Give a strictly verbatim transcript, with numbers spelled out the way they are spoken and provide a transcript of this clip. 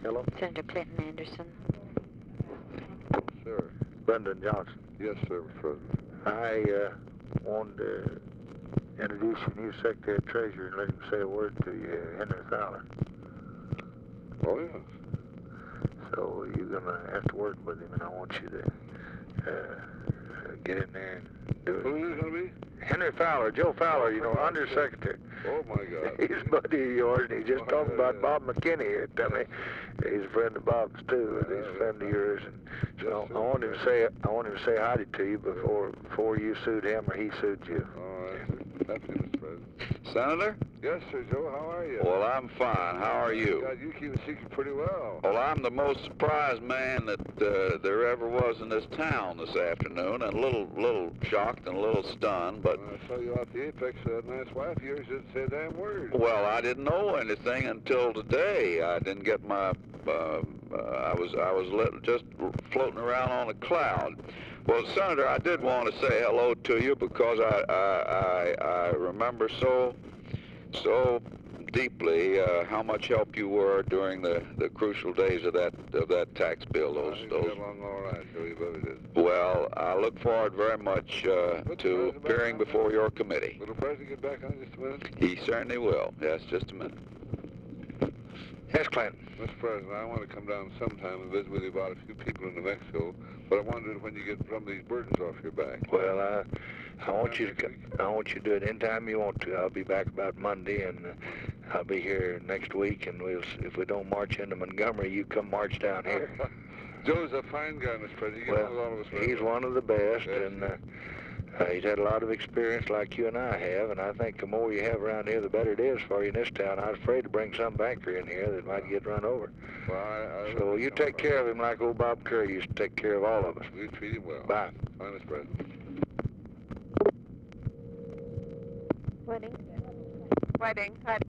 Hello? Senator Clinton Anderson. Sir. Brendan Johnson. Yes, sir, Mister President. I uh, wanted to introduce your new Secretary of Treasury and let him say a word to you, Henry Fowler. Oh, yes. So you're going to have to work with him, and I want you to uh, get in there and do it. Who is it going to be? Henry Fowler, Joe Fowler, you know, Undersecretary. Oh, my God. He's a buddy of yours, and he's just Oh, talking yeah, about yeah. Bob McKinney here. Tell me, he's a friend of Bob's too, and he's a Yeah, friend of yours. And so Yes, I want him to say, I want him to say howdy to you before before you sued him or he sued you. All right, sir. Happy, Mister President. Senator? Yes, sir, Joe. How are you? Well, I'm fine. How are you? God, you keep it secret pretty well. Well, I'm the most surprised man that uh, there ever was in this town this afternoon, and a little, little shocked and a little stunned, but... When I saw you out the Apex, that nice wife of yours didn't say a damn word. Well, I didn't know anything until today. I didn't get my... Uh, uh, I was I was lit, just floating around on a cloud. Well, Senator, I did want to say hello to you because I I, I, I remember so so deeply uh, how much help you were during the, the crucial days of that of that tax bill. Those I think those. we got along all right, Joe. You better did. Well, I look forward very much uh, to appearing before your committee. Will the President get back on just a minute? He certainly will. Yes, just a minute. Yes, Clinton. Mister President, I want to come down sometime and visit with you about a few people in New Mexico, but I wondered when you get some of these burdens off your back. Well, uh, I want you to co- I want you to do it anytime you want to. I'll be back about Monday, and uh, I'll be here next week. And we'll if we don't march into Montgomery, you come march down here. Joe's a fine guy, Mister President. He gets along with all of us very He's well. one of the best, Yes, and uh, uh, he's had a lot of experience like you and I have. And I think the more you have around here, the better it is for you in this town. I was afraid to bring some banker in here that might get run over. Well, I, I So you take care of him like old Bob Curry used to take care of all of us. We treat him well. Bye. Bye, Mister President. Wedding. Wedding. Wedding.